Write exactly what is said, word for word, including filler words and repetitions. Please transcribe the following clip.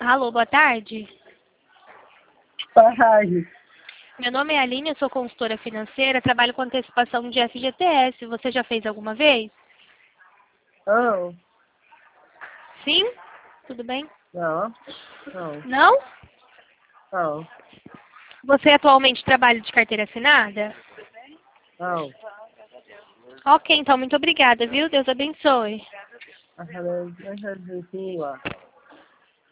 Alô, boa tarde. Boa tarde. Meu nome é Aline, eu sou consultora financeira, trabalho com antecipação de F G T S. Você já fez alguma vez? Não. Sim? Tudo bem? Não. Não. Não? Não. Você atualmente trabalha de carteira assinada? Não. Ok, então, muito obrigada, viu? Deus abençoe. Ajá, déjame decir,